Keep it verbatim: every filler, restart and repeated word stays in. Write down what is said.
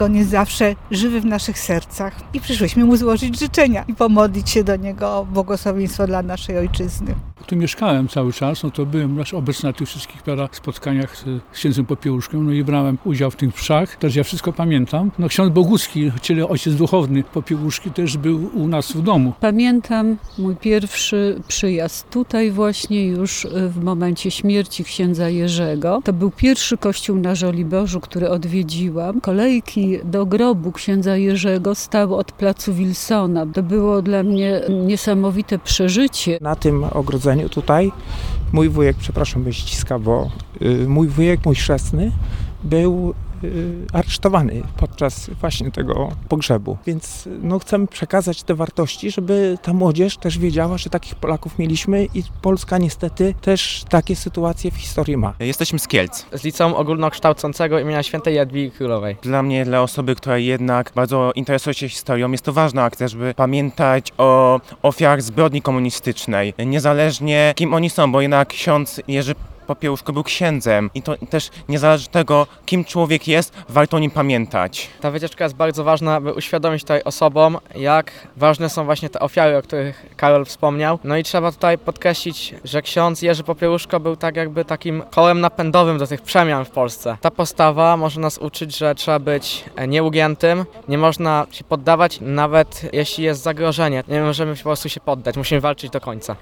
On jest zawsze żywy w naszych sercach i przyszłyśmy mu złożyć życzenia i pomodlić się do niego o błogosławieństwo dla naszej ojczyzny. Tu mieszkałem cały czas, no to byłem raz obecny na tych wszystkich spotkaniach z księdzem Popiełuszką, no i brałem udział w tych mszach. Też ja wszystko pamiętam. No ksiądz Bogucki, czyli ojciec duchowny Popiełuszki, też był u nas w domu. Pamiętam mój pierwszy przyjazd tutaj właśnie już w momencie śmierci księdza Jerzego. To był pierwszy kościół na Żoliborzu, który odwiedziłam. Kolejki do grobu księdza Jerzego stały od placu Wilsona. To było dla mnie niesamowite przeżycie. Na tym ogrodzeniu tutaj mój wujek, przepraszam, by ściska, bo y, mój wujek, mój chrzestny, był y, aresztowany podczas właśnie tego pogrzebu. Więc no, chcemy przekazać te wartości, żeby ta młodzież też wiedziała, że takich Polaków mieliśmy i Polska niestety też takie sytuacje w historii ma. Jesteśmy z Kielc. Z Liceum Ogólnokształcącego imienia Świętej Jadwigi Królowej. Dla mnie, dla osoby, która jednak bardzo interesuje się historią, jest to ważna akcja, żeby pamiętać o ofiarach zbrodni komunistycznej. Niezależnie kim oni są, bo jednak ksiądz Jerzy Popiełuszko był księdzem i to też niezależnie od tego, kim człowiek jest, warto o nim pamiętać. Ta wycieczka jest bardzo ważna, by uświadomić tutaj osobom, jak ważne są właśnie te ofiary, o których Karol wspomniał. No i trzeba tutaj podkreślić, że ksiądz Jerzy Popiełuszko był tak jakby takim kołem napędowym do tych przemian w Polsce. Ta postawa może nas uczyć, że trzeba być nieugiętym, nie można się poddawać, nawet jeśli jest zagrożenie. Nie możemy po prostu się poddać, musimy walczyć do końca.